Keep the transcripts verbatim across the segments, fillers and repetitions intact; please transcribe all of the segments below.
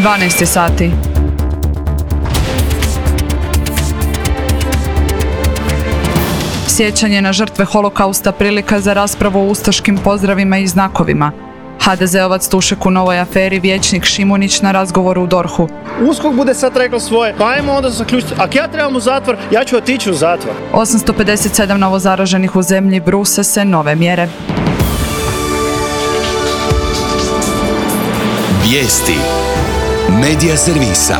dvanaest sati. Sjećanje na žrtve holokausta prilika za raspravu o ustaškim pozdravima i znakovima. ha de zeovac Tušek u novoj aferi, vijećnik Šimunić na razgovoru u dorhu. USKOK bude sad rekao svoje, pa ajmo onda zaključiti. Ako ja trebam u zatvor, ja ću otići u zatvor. osamsto pedeset sedam novozaraženih u zemlji, bruse se nove mjere. Vijesti Medija servisa.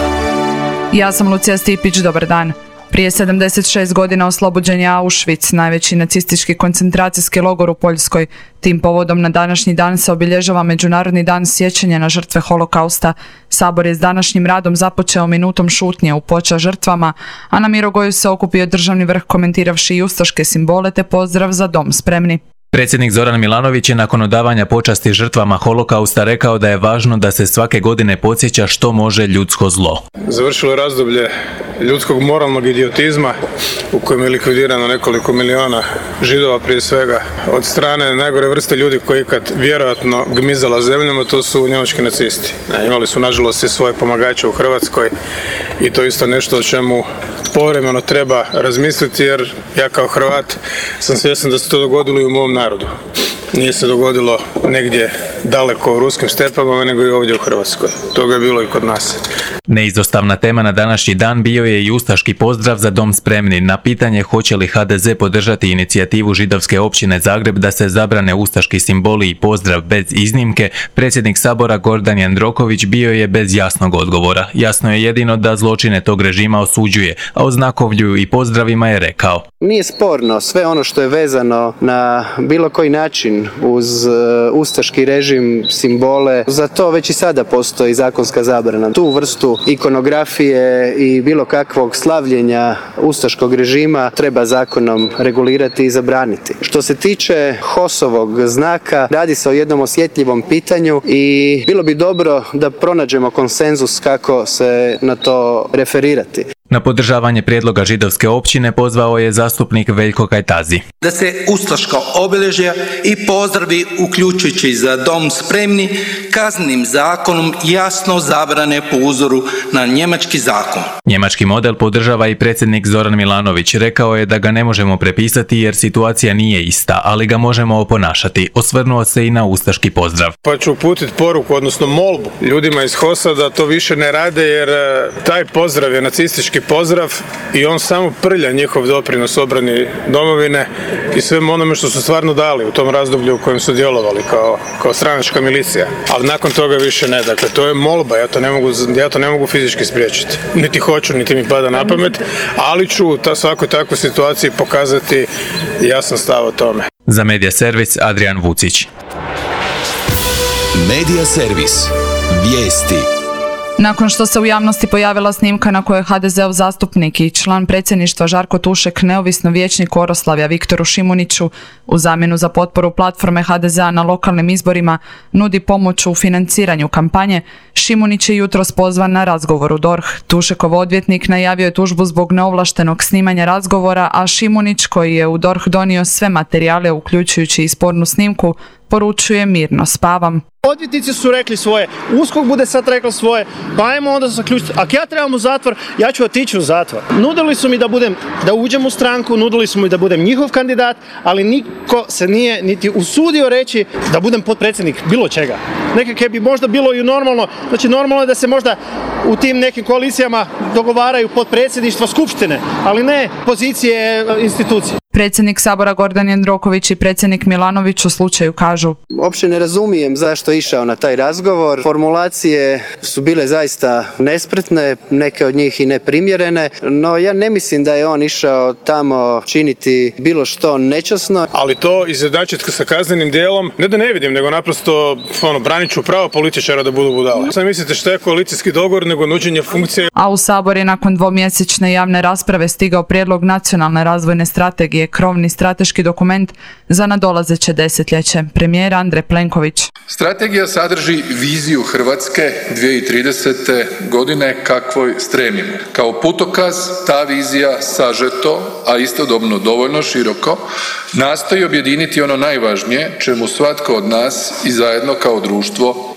Ja sam Lucija Stipić, dobar dan. Prije sedamdeset šest godina oslobođen je Auschwitz, najveći nacistički koncentracijski logor u Poljskoj. Tim povodom na današnji dan se obilježava Međunarodni dan sjećanja na žrtve holokausta. Sabor je s današnjim radom započeo minutom šutnje u počast žrtvama, a na Mirogoju se okupio državni vrh komentiravši i ustaške simbole te pozdrav za dom spremni. Predsjednik Zoran Milanović je nakon odavanja počasti žrtvama holokausta rekao da je važno da se svake godine podsjeća što može ljudsko zlo. Završilo je razdoblje ljudskog moralnog idiotizma u kojem je likvidirano nekoliko miliona Židova prije svega od strane najgore vrste ljudi koji kad vjerojatno gmizala zemljama, to su njemački nacisti. Imali su nažalost i svoje pomagače u Hrvatskoj i to isto nešto o čemu povremeno treba razmisliti, jer ja kao Hrvat sam svjestan da se to dogodilo i u mom narodu. Nije se dogodilo negdje daleko u ruskim stepama, nego i ovdje u Hrvatskoj. Toga je bilo i kod nas. Neizostavna tema na današnji dan bio je i ustaški pozdrav za dom spremni. Na pitanje hoće li ha de ze podržati inicijativu židovske općine Zagreb da se zabrane ustaški simboli i pozdrav bez iznimke, predsjednik Sabora Gordan Jandroković bio je bez jasnog odgovora. Jasno je jedino da zločine tog režima osuđuje, a o znakovlju i pozdravima je rekao: nije sporno sve ono što je vezano na bilo koji način uz uh, ustaški režim, simbole, za to već i sada postoji zakonska zabrana. Tu vrstu ikonografije i bilo kakvog slavljenja ustaškog režima treba zakonom regulirati i zabraniti. Što se tiče HOS-ovog znaka, radi se o jednom osjetljivom pitanju i bilo bi dobro da pronađemo konsenzus kako se na to referirati. Na podržavanje prijedloga židovske općine pozvao je zastupnik Veljko Kajtazi. Da se ustaška obilježja i pozdravi, uključujući za dom spremni, kaznenim zakonom jasno zabrane po uzoru na njemački zakon. Njemački model podržava i predsjednik Zoran Milanović. Rekao je da ga ne možemo prepisati jer situacija nije ista, ali ga možemo oponašati. Osvrnuo se i na ustaški pozdrav. Pa ću uputiti poruku, odnosno molbu ljudima iz HOS-a da to više ne rade, jer taj pozdrav je nacistički pozdrav i on samo prlja njihov doprinos obrani domovine i svemu onome što su stvarno dali u tom razdoblju u kojem su djelovali kao, kao stranačka milicija. Ali nakon toga više ne. Dakle, to je molba, ja to ne mogu, ja to ne mogu fizički spriječiti. Niti hoću, niti mi pada na pamet, ali ću ta svakoj takvoj situaciji pokazati jasan stav o tome. Za Medija servis Adrian Vucić. Medija servis. Vijesti. Nakon što se u javnosti pojavila snimka na kojoj ha de zeov zastupnik i član predsjedništva Žarko Tušek neovisno vijećniku Oroslavlja Viktoru Šimuniću u zamjenu za potporu platforme ha de zea na lokalnim izborima nudi pomoć u financiranju kampanje, Šimunić je jutros pozvan na razgovor u dorh. Tušekov odvjetnik najavio je tužbu zbog neovlaštenog snimanja razgovora, a Šimunić, koji je u dorh donio sve materijale uključujući i spornu snimku, poručuje mirno spavam. Odvjetnici su rekli svoje, USKOK bude sad rekao svoje, pa ajmo onda zaključiti. Ako ja trebam u zatvor, ja ću otići u zatvor. Nudili su mi da budem, da uđem u stranku, nudili su mi da budem njihov kandidat, ali niko se nije niti usudio reći da budem potpredsjednik bilo čega. Nekako bi možda bilo i normalno, znači normalno je da se možda u tim nekim koalicijama dogovaraju potpredsjedništva skupštine, ali ne pozicije institucije. Predsjednik Sabora Gordan Jandroković i predsjednik Milanović u slučaju kažu: uopće ne razumijem zašto je išao na taj razgovor. Formulacije su bile zaista nespretne, neke od njih i neprimjerene, no ja ne mislim da je on išao tamo činiti bilo što nečasno. Ali to izjednačiti sa kaznenim dijelom, ne da ne vidim, nego naprosto ono, branit ću pravo političara da budu budale. Sad mislite što je koalicijski dogovor nego nuđenje funkcije. A u Sabor je nakon dvomjesečne javne rasprave stigao prijedlog nacionalne razvojne strategije, krovni strateški dokument za nadolazeće desetljeće. Premijer Andrej Plenković. Strategija sadrži viziju Hrvatske dvije tisuće tridesete. godine kakvoj stremimo. Kao putokaz ta vizija sažeto, a istodobno dovoljno široko, nastoji objediniti ono najvažnije čemu svatko od nas i zajedno kao društvo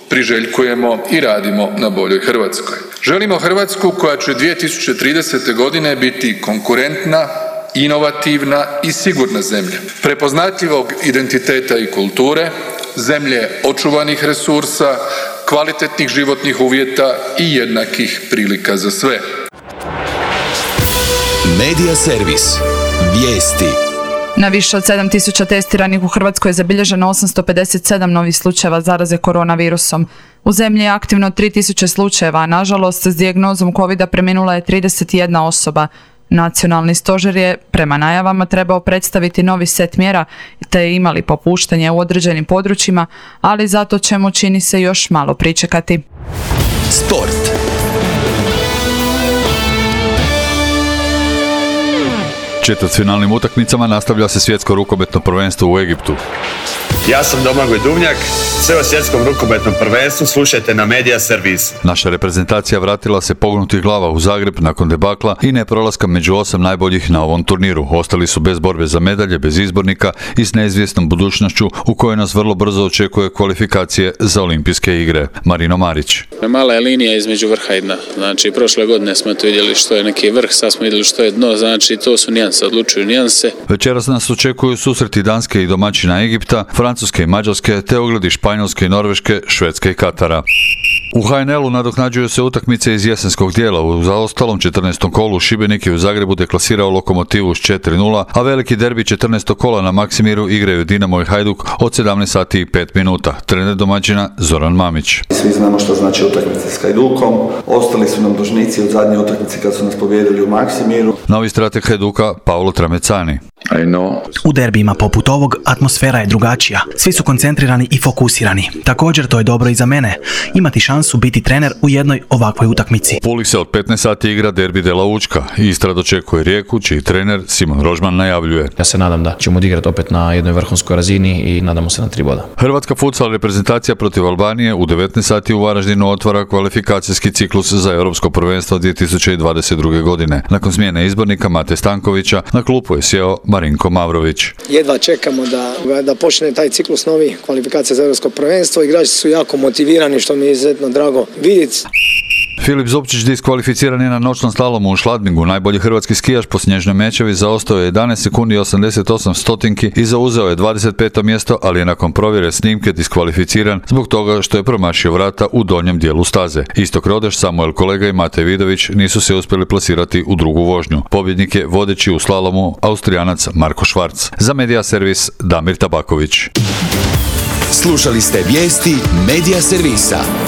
Priželjkujemo i radimo na boljoj Hrvatskoj. Želimo Hrvatsku koja će dvije tisuće tridesete. godine biti konkurentna, inovativna i sigurna zemlja, prepoznatljivog identiteta i kulture, zemlje očuvanih resursa, kvalitetnih životnih uvjeta i jednakih prilika za sve. Medija servis. Vijesti. Na više od sedam tisuća testiranih u Hrvatskoj je zabilježeno osamsto pedeset sedam novih slučajeva zaraze koronavirusom. U zemlji je aktivno tri tisuće slučajeva, a nažalost s dijagnozom kovida preminula je trideset jedna osoba. Nacionalni stožer je, prema najavama, trebao predstaviti novi set mjera te je imali popuštanje u određenim područjima, ali zato ćemo, čini se, još malo pričekati. Sport. Četvrtfinalnim utakmicama nastavlja se svjetsko rukometno prvenstvo u Egiptu. Ja sam Domagoj Duvnjak, sve o svjetskom rukometnom prvenstvu slušajte na Medija servis. Naša reprezentacija vratila se pognutih glava u Zagreb nakon debakla i neprolaska među osam najboljih na ovom turniru. Ostali su bez borbe za medalje, bez izbornika i s neizvjesnom budućnošću u kojoj nas vrlo brzo očekuje kvalifikacije za olimpijske igre. Marino Marić. Mala je linija između vrha i dna. Znači, prošle godine smo tu vidjeli što je neki vrh, sad smo vidjeli što je dno, znači to su nijanse, odlučuju nijanse. Večeras nas očekuju susreti Danske i domaćina Egipta, Francuske i Mađarske, te ogledi Španjolske i Norveške, Švedske i Katara. U ha en el-u nadoknađuju se utakmice iz jesenskog dijela. U zaostalom četrnaestom kolu Šibenik je u Zagrebu deklasirao Lokomotivu s četiri nula, a veliki derbi četrnaestog kola na Maksimiru igraju Dinamo i Hajduk od sedamnaest sati i pet minuta. Trener domaćina Zoran Mamić. Svi znamo što znači utakmice s Hajdukom. Ostali su nam dužnici od zadnje utakmice kad su nas pobijedili u Maksimiru. Novi strateg Hajduka Paolo Tramecani. U derbijima poput ovog atmosfera je drugačija. Svi su koncentrirani i fokusirani. Također to je dobro i za mene. Imati šansu biti trener u jednoj ovakvoj utakmici. Puli se od petnaest sati igra derbi Dela Učka. Istra dočekuje Rijeku, čiji trener Simon Rožman najavljuje. Ja se nadam da ćemo odigrati opet na jednoj vrhunskoj razini i nadamo se na tri boda. Hrvatska futsal reprezentacija protiv Albanije u devetnaest sati u Varaždinu otvara kvalifikacijski ciklus za Europsko prvenstvo dvije tisuće dvadeset druge. godine. Nakon smjene izbornika Mate Stankovića na klupu je sjeo Marinko Mavrović. Jedva čekamo da, da počne taj ciklus novi kvalifikacija za Europsko prvenstvo. Igrači su jako motivirani, što mi je izuzetno drago vidjeti. Filip Zupčić diskvalificiran je na noćnom slalomu u Šladmingu. Najbolji hrvatski skijaš po snježnoj mečevi zaostao je jedanaest sekundi i osamdeset osam stotinki i zauzeo je dvadeset peto mjesto, ali je nakon provjere snimke diskvalificiran zbog toga što je promašio vrata u donjem dijelu staze. Istok Rodeš, Samuel Kolega i Matej Vidović nisu se uspjeli plasirati u drugu vožnju. Pobjednik je vodeći u slalomu Austrijanac Marko Švarc. Za Medija servis Damir Tabaković. Slušali ste vijesti Medija servisa.